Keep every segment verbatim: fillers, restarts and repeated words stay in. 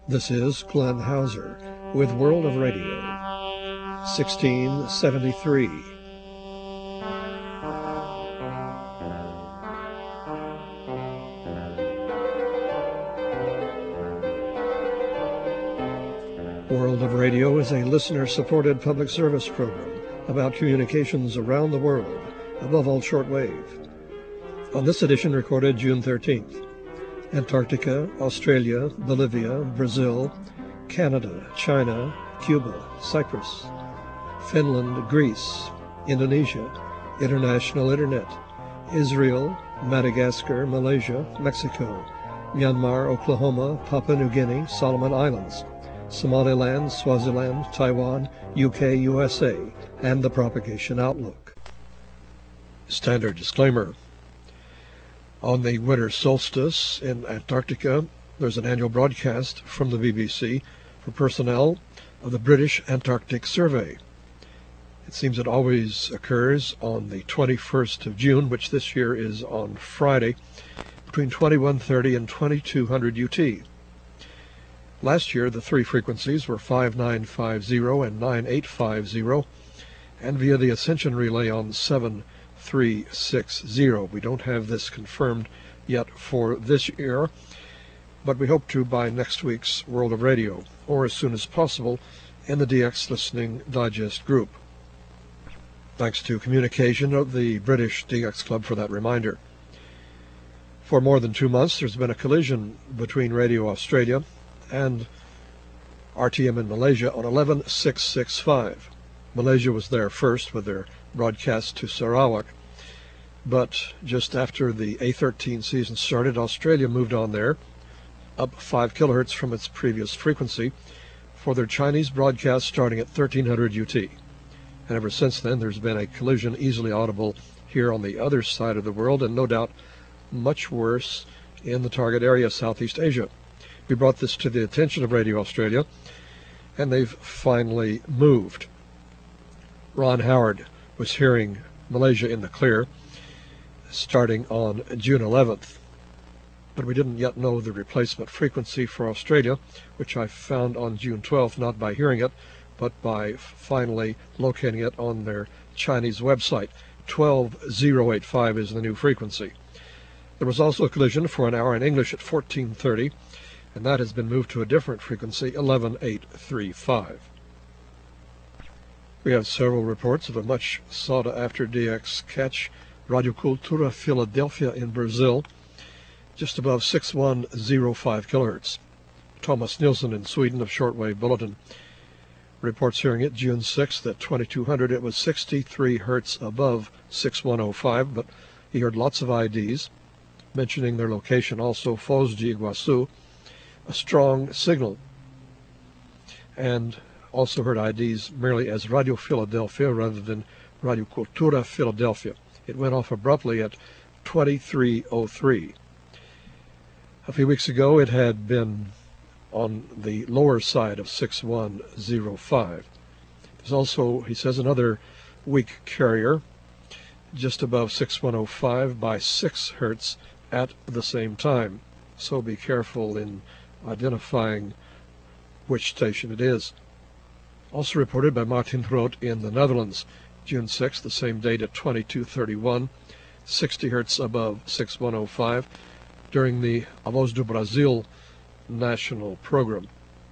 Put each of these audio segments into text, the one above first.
This is Glenn Hauser with World of Radio, sixteen seventy-three. World of Radio is a listener-supported public service program about communications around the world, above all shortwave. On this edition, recorded June thirteenth, Antarctica, Australia, Bolivia, Brazil, Canada, China, Cuba, Cyprus, Finland, Greece, Indonesia, International Internet, Israel, Madagascar, Malaysia, Mexico, Myanmar, Oklahoma, Papua New Guinea, Solomon Islands, Somaliland, Swaziland, Taiwan, U K, U S A, and the Propagation Outlook. Standard disclaimer. On the winter solstice in Antarctica, there's an annual broadcast from the B B C for personnel of the British Antarctic Survey. It seems it always occurs on the twenty-first of June, which this year is on Friday, between twenty-one thirty and twenty-two hundred U T. Last year, the three frequencies were five nine five zero and nine eight five zero, and via the Ascension relay on seven three six zero. We don't have this confirmed yet for this year, but we hope to by next week's World of Radio, or as soon as possible in the D X Listening Digest group. Thanks to communication of the British D X Club for that reminder. For more than two months, there's been a collision between Radio Australia and R T M in Malaysia on eleven six sixty-five. Malaysia was there first with their broadcast to Sarawak, but just after the A thirteen season started, Australia moved on there, up five kilohertz from its previous frequency, for their Chinese broadcast starting at thirteen hundred U T. And ever since then, there's been a collision easily audible here on the other side of the world, and no doubt much worse in the target area, Southeast Asia. We brought this to the attention of Radio Australia, and they've finally moved. Ron Howard was hearing Malaysia in the clear starting on June eleventh, but we didn't yet know the replacement frequency for Australia, which I found on June twelfth, not by hearing it, but by finally locating it on their Chinese website. twelve thousand eighty-five is the new frequency. There was also a collision for an hour in English at fourteen thirty, and that has been moved to a different frequency, eleven eight thirty-five. We have several reports of a much sought-after D X catch, Radio Cultura Philadelphia in Brazil, just above six one zero five kilohertz. Thomas Nilsson in Sweden of Shortwave Bulletin reports hearing it June sixth at twenty-two hundred. It was sixty-three hertz above six one zero five, but he heard lots of I Ds, mentioning their location, also Foz de Iguaçu, a strong signal, and also heard I Ds merely as Radio Philadelphia rather than Radio Cultura Philadelphia. It went off abruptly at twenty-three oh three. A few weeks ago, it had been on the lower side of six one zero five. There's also, he says, another weak carrier just above six one zero five by six hertz at the same time. So be careful in identifying which station it is. Also reported by Martin Roth in the Netherlands, June sixth, the same date at twenty-two thirty-one, sixty hertz above six one zero five, during the A Voz do Brasil national program.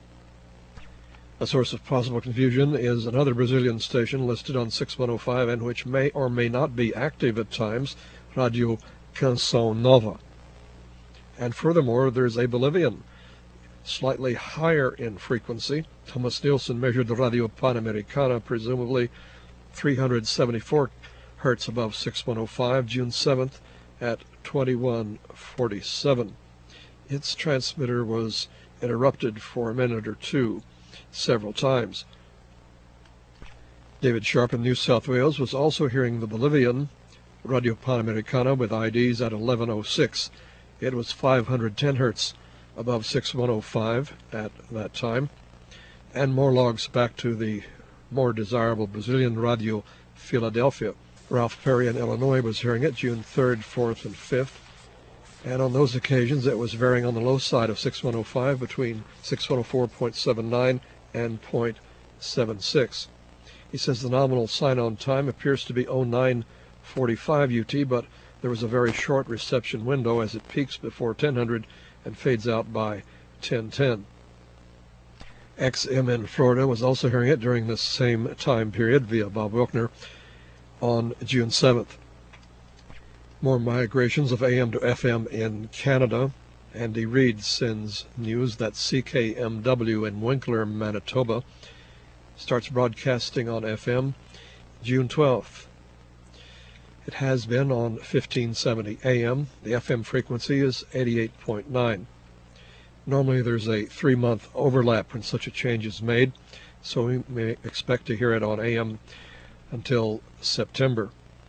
A source of possible confusion is another Brazilian station listed on six one zero five and which may or may not be active at times, Radio Canção Nova. And furthermore, there's a Bolivian, slightly higher in frequency. Thomas Nilsson measured the Radio Pan-Americana, presumably three hundred seventy-four hertz above six one zero five, June seventh at twenty-one forty-seven. Its transmitter was interrupted for a minute or two several times. David Sharp in New South Wales was also hearing the Bolivian Radio Pan-Americana with I Ds at eleven oh six. It was five hundred ten hertz above six one zero five at that time, and more logs back to the more desirable Brazilian Radio Philadelphia. Ralph Perry in Illinois was hearing it June third, fourth, and fifth And on those occasions, it was varying on the low side of six one oh five between six one oh four point seven nine and point seven six. He says the nominal sign-on time appears to be oh nine forty-five U T, but there was a very short reception window as it peaks before ten hundred and fades out by ten ten. X M in Florida was also hearing it during the same time period via Bob Wilkner on June seventh. More migrations of A M to F M in Canada. Andy Reid sends news that C K M W in Winkler, Manitoba, starts broadcasting on F M June twelfth. It has been on fifteen seventy A M. The F M frequency is eighty-eight point nine. Normally there's a three-month overlap when such a change is made, so we may expect to hear it on A M until September.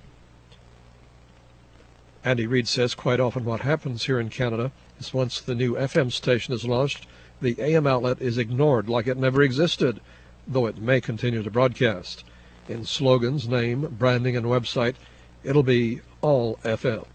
Andy Reid says quite often what happens here in Canada is once the new F M station is launched, the A M outlet is ignored like it never existed, though it may continue to broadcast. In slogans, name, branding, and website, it'll be all F M.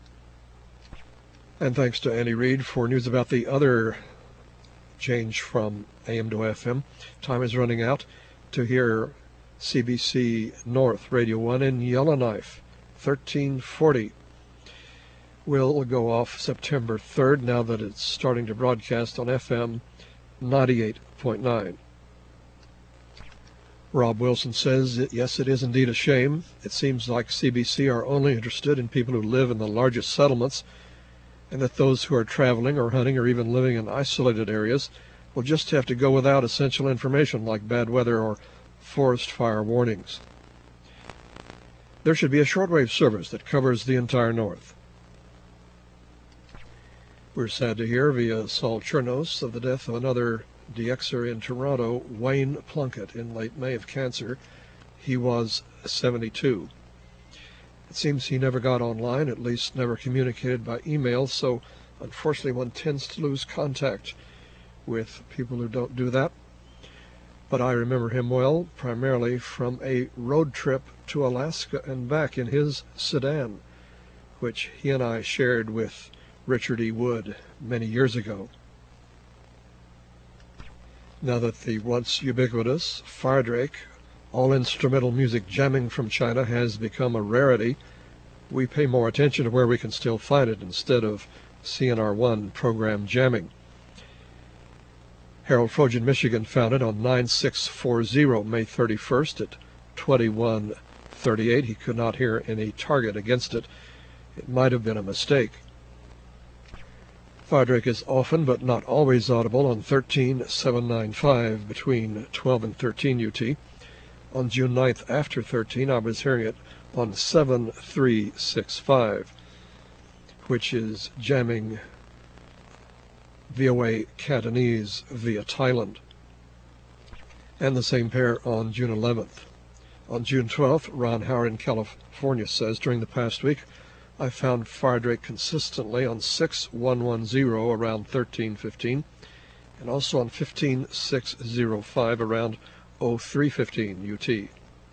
And thanks to Andy Reid for news about the other change from A M to F M. Time is running out to hear C B C North Radio one in Yellowknife, thirteen forty. Will go off September third now that it's starting to broadcast on F M ninety-eight point nine. Rob Wilson says, yes, it is indeed a shame. It seems like C B C are only interested in people who live in the largest settlements, and that those who are traveling or hunting or even living in isolated areas will just have to go without essential information like bad weather or forest fire warnings. There should be a shortwave service that covers the entire North. We're sad to hear via Saul Chernos of the death of another D Xer in Toronto, Wayne Plunkett, in late May of cancer. He was seventy-two. It seems he never got online, at least never communicated by email, so unfortunately one tends to lose contact with people who don't do that. But I remember him well, primarily from a road trip to Alaska and back in his sedan, which he and I shared with Richard E. Wood many years ago. Now that the once ubiquitous Firedrake all-instrumental music jamming from China has become a rarity, we pay more attention to where we can still find it instead of C N R one program jamming. Harold Trojan, Michigan found it on nine six four zero, May thirty-first at twenty-one thirty-eight. He could not hear any target against it. It might have been a mistake. Firedrake is often, but not always, audible on thirteen seven ninety-five between twelve and thirteen U T. On June ninth, after thirteen, I was hearing it on seven three six five, which is jamming V O A Cantonese via Thailand. And the same pair on June eleventh. On June twelfth, Ron Howard in California says, during the past week, I found Firedrake consistently on six one one zero around thirteen fifteen, and also on fifteen six oh five around oh three fifteen U T.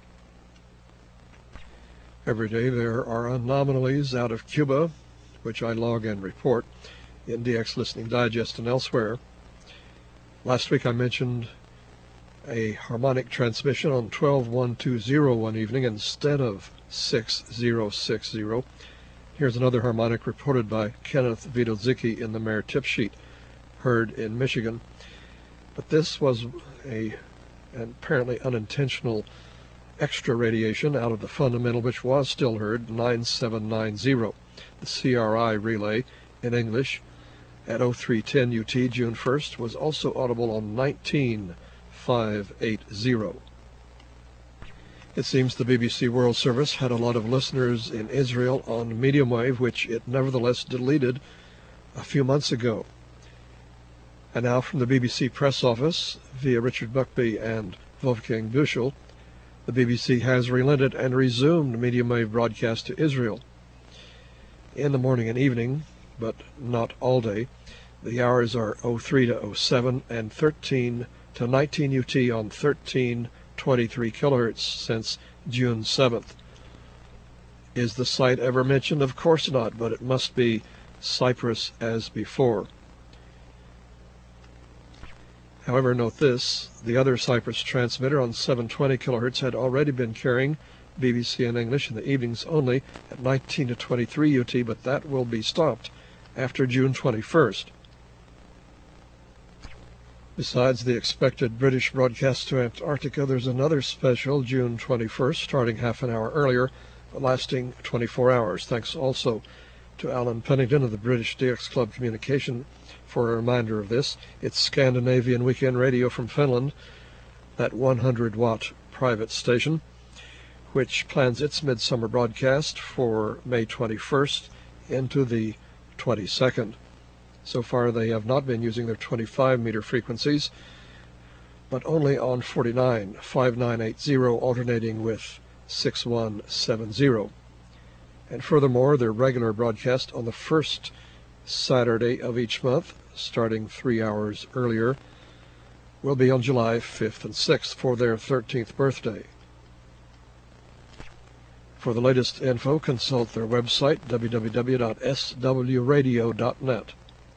Every day there are anomalies out of Cuba, which I log and report in D X Listening Digest and elsewhere. Last week I mentioned a harmonic transmission on twelve one two zero one evening instead of six zero six zero. Here's another harmonic reported by Kenneth Vidozicki in the Mayor tip sheet, heard in Michigan. But this was a an apparently unintentional extra radiation out of the fundamental, which was still heard, nine seven nine zero. The C R I relay in English at oh three ten U T June first was also audible on nineteen five eighty. It seems the B B C World Service had a lot of listeners in Israel on medium wave, which it nevertheless deleted a few months ago. And now from the B B C press office, via Richard Buckby and Wolfgang Büchel, the B B C has relented and resumed medium wave broadcast to Israel. In the morning and evening, but not all day, the hours are oh three to oh seven and thirteen to nineteen U T on thirteen twenty-three kilohertz since June seventh. Is the site ever mentioned? Of course not, but it must be Cyprus as before. However, note this, the other Cyprus transmitter on seven twenty kilohertz had already been carrying B B C in English in the evenings only at nineteen to twenty-three U T, but that will be stopped after June twenty-first. Besides the expected British broadcast to Antarctica, there's another special June twenty-first, starting half an hour earlier, lasting twenty-four hours. Thanks also to Alan Pennington of the British D X Club Communication for a reminder of this. It's Scandinavian Weekend Radio from Finland, that one hundred watt private station, which plans its midsummer broadcast for May twenty-first into the twenty-second. So far, they have not been using their twenty-five meter frequencies, but only on forty-nine, five nine eight zero, alternating with six one seven zero. And furthermore, their regular broadcast on the first Saturday of each month, starting three hours earlier, will be on July fifth and sixth for their thirteenth birthday. For the latest info, consult their website, w w w dot s w radio dot net.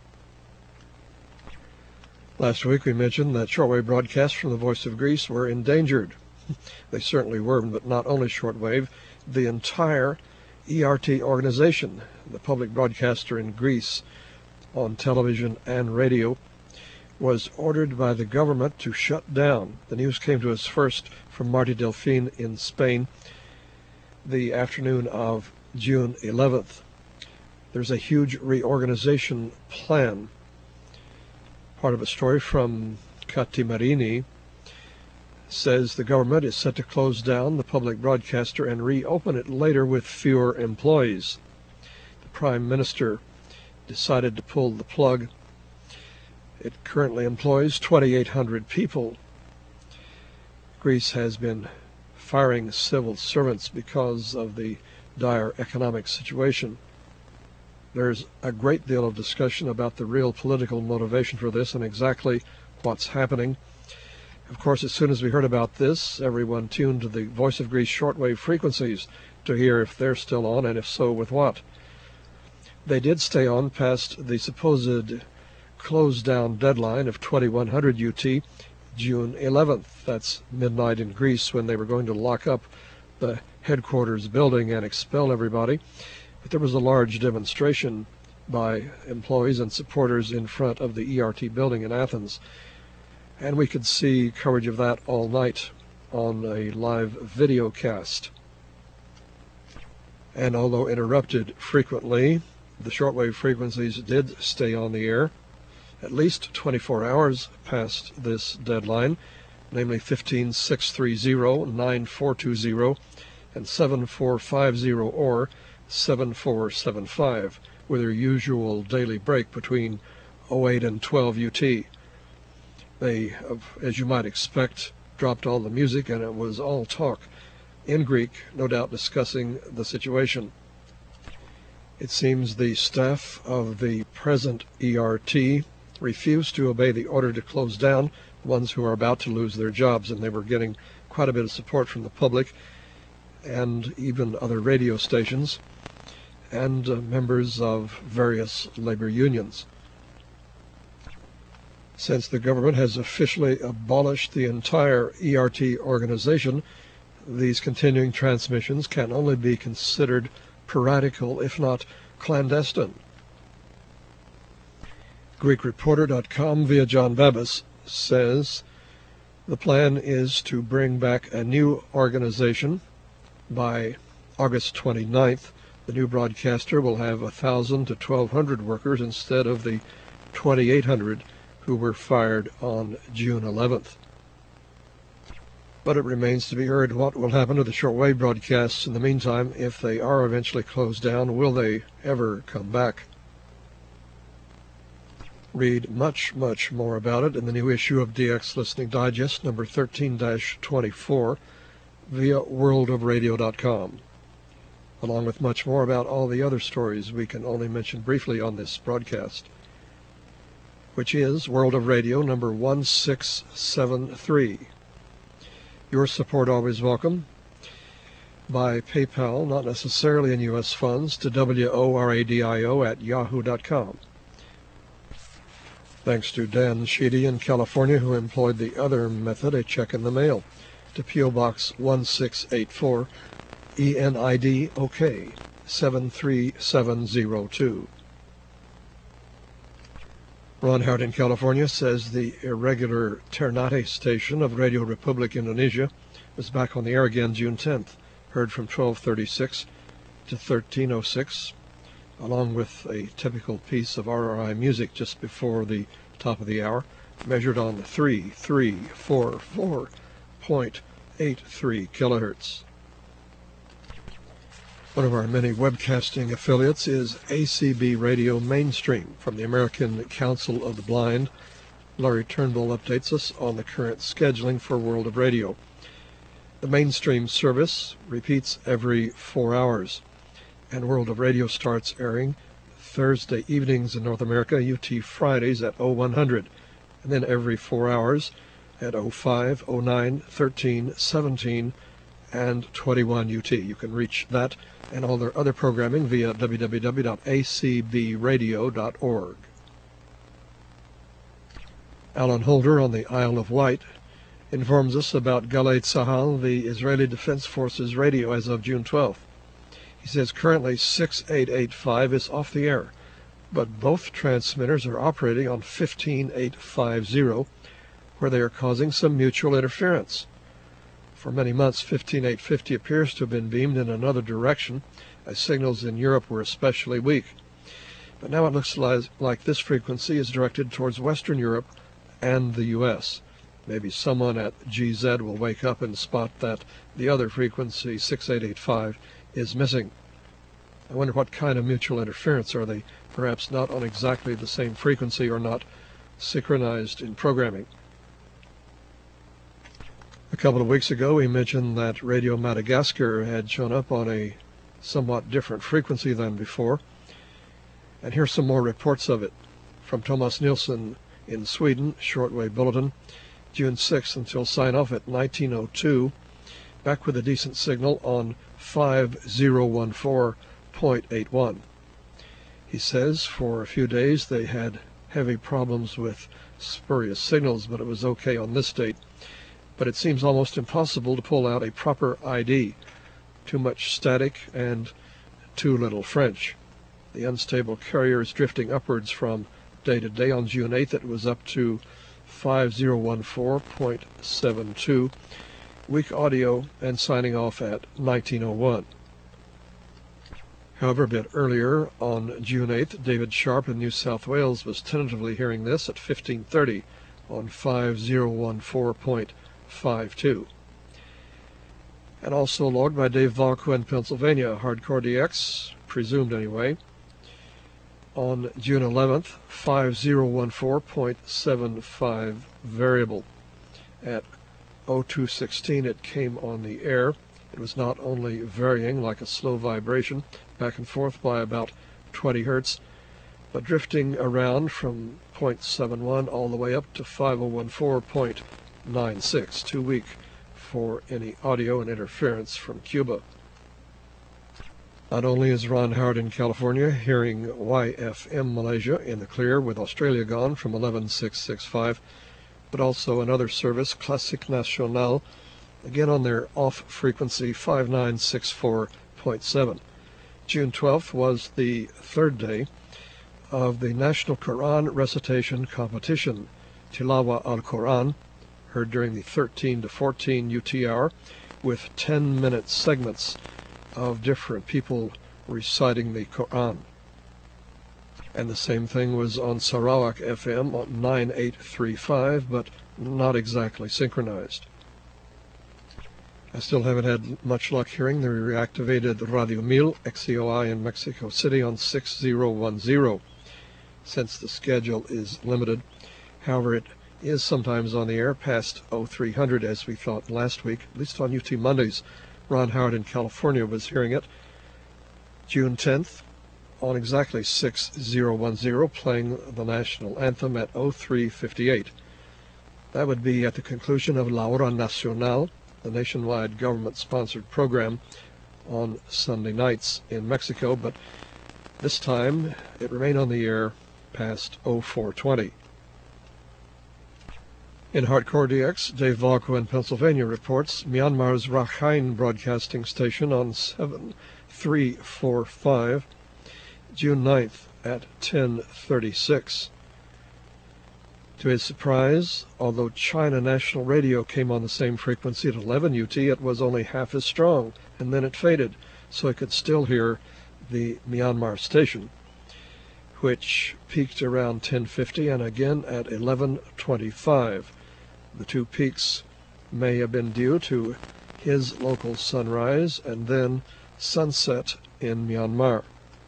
Last week we mentioned that shortwave broadcasts from the Voice of Greece were endangered. They certainly were, but not only shortwave. The entire E R T organization, the public broadcaster in Greece on television and radio, was ordered by the government to shut down. The news came to us first from Marti Delfin in Spain the afternoon of June eleventh. There's a huge reorganization plan. Part of a story from Kati Marini says the government is set to close down the public broadcaster and reopen it later with fewer employees. The Prime Minister decided to pull the plug. It currently employs twenty-eight hundred people. Greece has been firing civil servants because of the dire economic situation. There's a great deal of discussion about the real political motivation for this and exactly what's happening. Of course, as soon as we heard about this, everyone tuned to the Voice of Greece shortwave frequencies to hear if they're still on, and if so, with what. They did stay on past the supposed close-down deadline of twenty-one hundred U T, June eleventh. That's midnight in Greece, when they were going to lock up the headquarters building and expel everybody. But there was a large demonstration by employees and supporters in front of the E R T building in Athens, and we could see coverage of that all night on a live video cast. And although interrupted frequently, the shortwave frequencies did stay on the air at least twenty-four hours past this deadline, namely fifteen, six three zero, nine four two zero and seven four five zero or seven four seven five, with their usual daily break between oh eight and twelve U T. They, as you might expect, dropped all the music, and it was all talk in Greek, no doubt discussing the situation. It seems the staff of the present E R T refused to obey the order to close down, ones who are about to lose their jobs, and they were getting quite a bit of support from the public and even other radio stations and uh, members of various labor unions. Since the government has officially abolished the entire E R T organization, these continuing transmissions can only be considered piratical, if not clandestine. Greek Reporter dot com via John Babis says the plan is to bring back a new organization by August twenty-ninth. The new broadcaster will have one thousand to twelve hundred workers instead of the twenty-eight hundred who were fired on June eleventh. But it remains to be heard what will happen to the shortwave broadcasts in the meantime. If they are eventually closed down, will they ever come back? Read much, much more about it in the new issue of D X Listening Digest, number thirteen dash twenty-four, via world of radio dot com, along with much more about all the other stories we can only mention briefly on this broadcast, which is World of Radio number one six seven three. Your support always welcome. by PayPal, not necessarily in U S funds, to W O R A D I O at yahoo dot com. Thanks to Dan Sheedy in California, who employed the other method, a check in the mail, to P O Box one six eight four, E N I D OK, seven three seven zero two. Ron Howard in California says the irregular Ternate station of Radio Republic Indonesia was back on the air again June tenth, heard from twelve thirty-six to thirteen oh six, along with a typical piece of R R I music just before the top of the hour, measured on three three four four point eight three kilohertz. One of our many webcasting affiliates is A C B Radio Mainstream from the American Council of the Blind. Laurie Turnbull updates us on the current scheduling for World of Radio. The Mainstream service repeats every four hours, and World of Radio starts airing Thursday evenings in North America, U T Fridays at oh one hundred, and then every four hours at oh five, oh nine, thirteen, seventeen, and twenty-one U T. You can reach that and all their other programming via w w w dot a c b radio dot org. Alan Holder on the Isle of Wight informs us about Galei Tzahal, the Israeli Defense Forces radio as of June twelfth. He says currently six eight eight five is off the air, but both transmitters are operating on fifteen eight fifty, where they are causing some mutual interference. For many months, fifteen eight fifty appears to have been beamed in another direction, as signals in Europe were especially weak. But now it looks like this frequency is directed towards Western Europe and the U S. Maybe someone at G Z will wake up and spot that the other frequency, six eight eight five, is missing. I wonder what kind of mutual interference. Are they perhaps not on exactly the same frequency or not synchronized in programming? A couple of weeks ago, we mentioned that Radio Madagascar had shown up on a somewhat different frequency than before. And here's some more reports of it. From Thomas Nilsson in Sweden, Shortwave Bulletin, June sixth until sign-off at nineteen oh two, back with a decent signal on five thousand fourteen point eight one. He says for a few days they had heavy problems with spurious signals, but it was okay on this date. But it seems almost impossible to pull out a proper I D. Too much static and too little French. The unstable carrier is drifting upwards from day to day. On June eighth it was up to five thousand fourteen point seven two, weak audio, and signing off at nineteen oh one. However, a bit earlier, on June eighth, David Sharp in New South Wales was tentatively hearing this at fifteen thirty on five thousand fourteen point five two. And also logged by Dave Valco in Pennsylvania, Hardcore D X, presumed anyway, on June eleventh, five thousand fourteen point seven five variable. At oh two sixteen it came on the air. It was not only varying like a slow vibration back and forth by about twenty hertz, but drifting around from zero point seven one all the way up to five thousand fourteen point nine six, too weak for any audio and interference from Cuba. Not only is Ron Howard in California hearing Y F M Malaysia in the clear with Australia gone from eleven six sixty-five, but also another service, Classic Nacional, again on their off frequency five nine six four point seven. June twelfth was the third day of the National Quran Recitation Competition, Tilawa al-Quran, heard during the thirteen to fourteen U T hour, with ten minute segments of different people reciting the Quran. And the same thing was on Sarawak F M on nine eight three five, but not exactly synchronized. I still haven't had much luck hearing the reactivated Radio Mil X C O I in Mexico City on six thousand ten, since the schedule is limited. However, it is sometimes on the air past oh three hundred, as we thought last week, at least on U T Mondays. Ron Howard in California was hearing it June tenth on exactly six thousand ten, playing the national anthem at oh three fifty-eight. That would be at the conclusion of La Hora Nacional, the nationwide government-sponsored program on Sunday nights in Mexico, but this time it remained on the air past oh four twenty. In Hardcore D X, Dave Valco in Pennsylvania reports Myanmar's Rakhine Broadcasting Station on seven three four five, June ninth at ten thirty-six. To his surprise, although China National Radio came on the same frequency at eleven U T, it was only half as strong, and then it faded, so he could still hear the Myanmar station, which peaked around ten fifty and again at eleven twenty-five. The two peaks may have been due to his local sunrise and then sunset in Myanmar.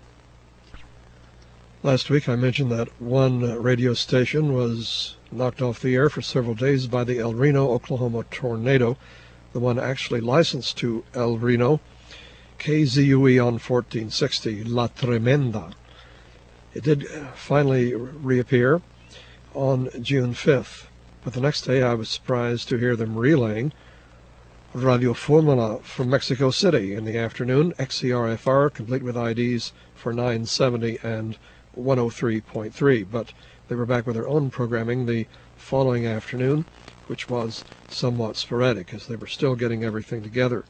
Last week I mentioned that one radio station was knocked off the air for several days by the El Reno, Oklahoma tornado, the one actually licensed to El Reno, K Z U E on fourteen sixty, La Tremenda. It did finally reappear on June fifth, but the next day I was surprised to hear them relaying Radio Formula from Mexico City in the afternoon, X C R F R, complete with I Ds for nine seventy and one oh three point three, but they were back with their own programming the following afternoon, which was somewhat sporadic as they were still getting everything together.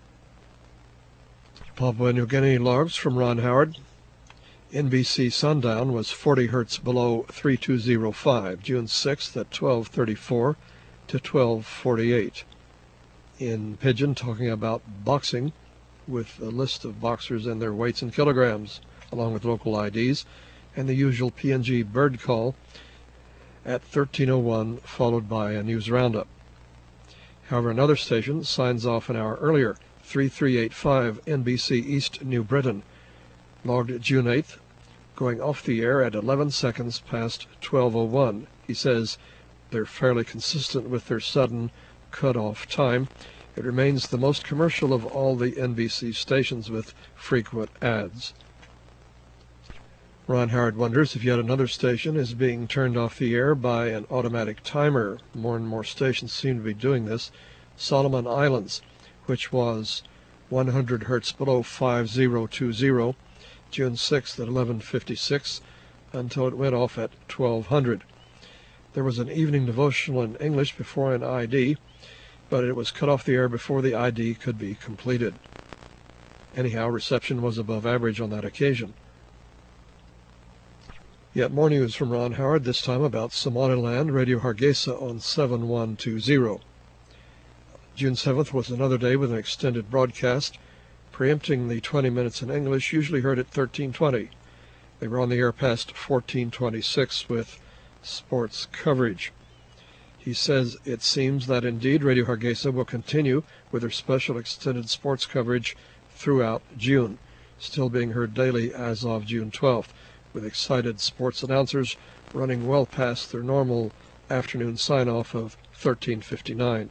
Papua New Guinea logs from Ron Howard. N B C sundown was forty hertz below three two zero five, June sixth at twelve thirty-four to twelve forty-eight. In Pigeon, talking about boxing with a list of boxers and their weights in kilograms, along with local I Ds, and the usual P N G bird call at thirteen oh one, followed by a news roundup. However, another station signs off an hour earlier, thirty-three eighty-five N B C East New Britain, logged June eighth, going off the air at eleven seconds past twelve oh one. He says they're fairly consistent with their sudden cut-off time. It remains the most commercial of all the N B C stations with frequent ads. Ron Howard wonders if yet another station is being turned off the air by an automatic timer. More and more stations seem to be doing this. Solomon Islands, which was one hundred hertz below five oh two zero, June sixth at eleven fifty-six, until it went off at twelve hundred. There was an evening devotional in English before an I D, but it was cut off the air before the I D could be completed. Anyhow, reception was above average on that occasion. Yet more news from Ron Howard, this time about Somaliland, Radio Hargeisa on seven one two zero. June seventh was another day with an extended broadcast, preempting the twenty minutes in English, usually heard at thirteen twenty. They were on the air past fourteen twenty-six with sports coverage. He says it seems that indeed Radio Hargeisa will continue with their special extended sports coverage throughout June, still being heard daily as of June twelfth, with excited sports announcers running well past their normal afternoon sign-off of thirteen fifty-nine.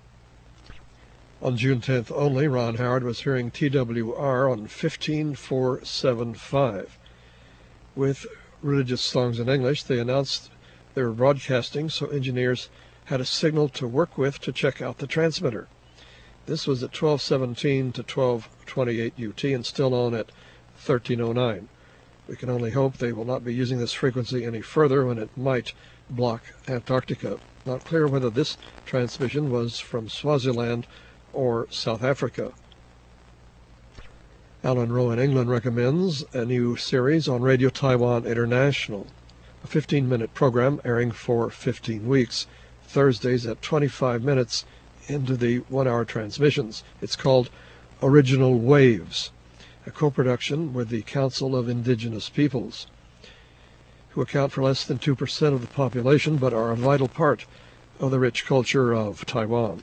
On June tenth only, Ron Howard was hearing T W R on fifteen four seventy-five. With religious songs in English, they announced they were broadcasting, so engineers had a signal to work with to check out the transmitter. This was at twelve seventeen to twelve twenty-eight U T and still on at thirteen oh nine. We can only hope they will not be using this frequency any further when it might block Antarctica. Not clear whether this transmission was from Swaziland or South Africa. Alan Rowe in England recommends a new series on Radio Taiwan International, a fifteen-minute program airing for fifteen weeks, Thursdays at twenty-five minutes into the one-hour transmissions. It's called Original Waves, a co-production with the Council of Indigenous Peoples, who account for less than two percent of the population but are a vital part of the rich culture of Taiwan.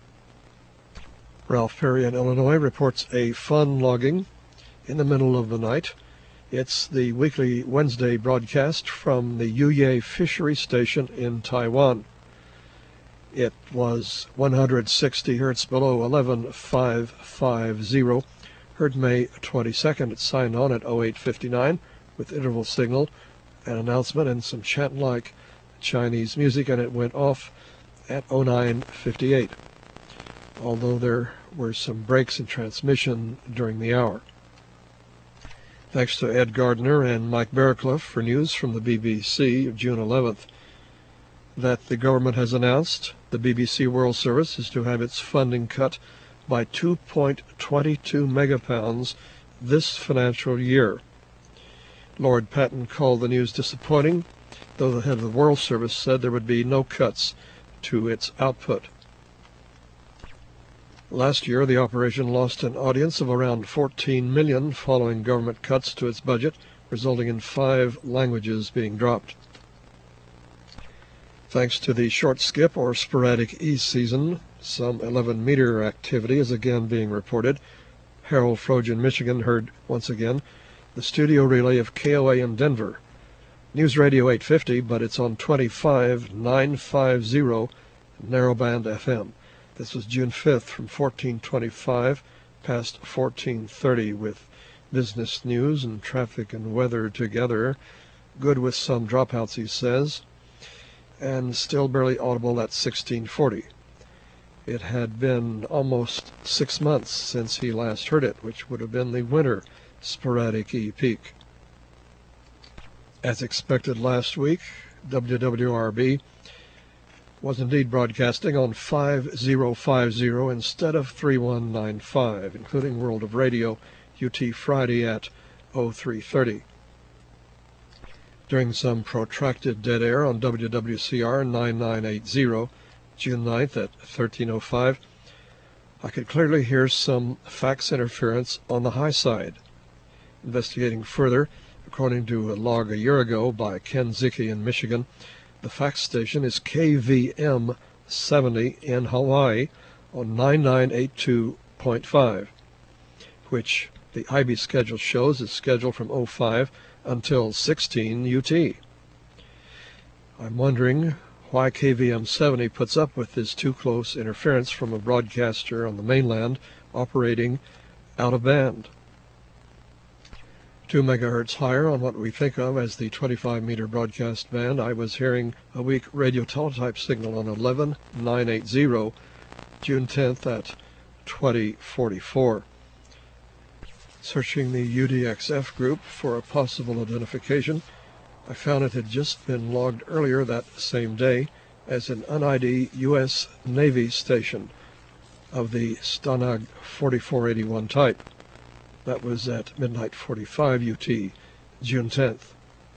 Ralph Perry in Illinois reports a fun logging in the middle of the night. It's the weekly Wednesday broadcast from the Yuye Fishery Station in Taiwan. It was one hundred sixty hertz below eleven five fifty, heard May twenty-second. It signed on at oh eight fifty-nine with interval signal, an announcement, and some chant-like Chinese music, and it went off at oh nine fifty-eight. Although there were some breaks in transmission during the hour. Thanks to Ed Gardner and Mike Barraclough for news from the B B C of June eleventh. That the government has announced the B B C World Service is to have its funding cut by two point two two megapounds this financial year. Lord Patten called the news disappointing, though the head of the World Service said there would be no cuts to its output. Last year, the operation lost an audience of around fourteen million following government cuts to its budget, resulting in five languages being dropped. Thanks to the short skip or sporadic E-season, some eleven meter activity is again being reported. Harold Frogen, Michigan, heard once again the studio relay of K O A in Denver. News Radio eight fifty, but it's on twenty-five nine fifty narrowband F M. This was June fifth from fourteen twenty-five past fourteen thirty with business news and traffic and weather together. Good with some dropouts, he says. And still barely audible at sixteen forty. It had been almost six months since he last heard it, which would have been the winter sporadic E peak. As expected last week, W W R B was indeed broadcasting on five thousand fifty instead of thirty-one ninety-five, including World of Radio U T Friday at oh three thirty. During some protracted dead air on W W C R ninety-nine eighty, June ninth at thirteen oh five, I could clearly hear some fax interference on the high side. Investigating further, according to a log a year ago by Ken Zicke in Michigan, the fax station is K V M seventy in Hawaii on ninety-nine eighty-two point five, which the I B schedule shows is scheduled from oh five until sixteen U T. I'm wondering why K V M seventy puts up with this too close interference from a broadcaster on the mainland operating out of band. Two megahertz higher on what we think of as the twenty-five meter broadcast band, I was hearing a weak radio teletype signal on eleven nine eighty, June tenth at twenty forty-four. Searching the U D X F group for a possible identification, I found it had just been logged earlier that same day as an un I D U S Navy station of the Stanag forty-four eighty-one type. That was at midnight forty-five U T, June tenth.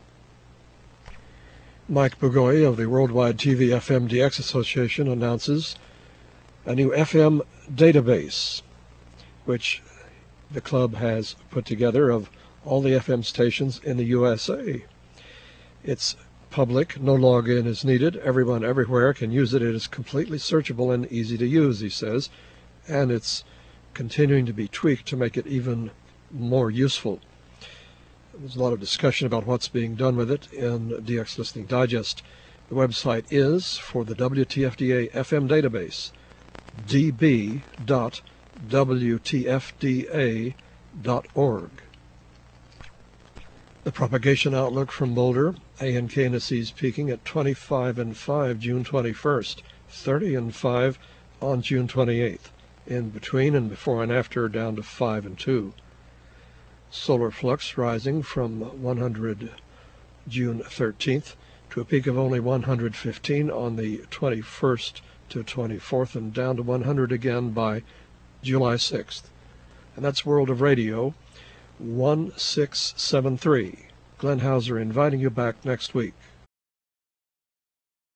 Mike Bugoy of the Worldwide T V F M D X Association announces a new F M database, which the club has put together of all the F M stations in the U S A. It's public, no login is needed, everyone everywhere can use it. It is completely searchable and easy to use, he says, and it's continuing to be tweaked to make it even more useful. There's a lot of discussion about what's being done with it in D X Listening Digest. The website is for the W T F D A F M database, d b dot w t f d a dot org. The propagation outlook from Boulder, A and K indices peaking at twenty-five and five June twenty-first, thirty and five on June twenty-eighth. In between and before and after down to five and two. Solar flux rising from one hundred June thirteenth to a peak of only one hundred fifteen on the twenty-first to twenty-fourth and down to one hundred again by July sixth. And that's World of Radio one six seven three. Glenn Hauser inviting you back next week.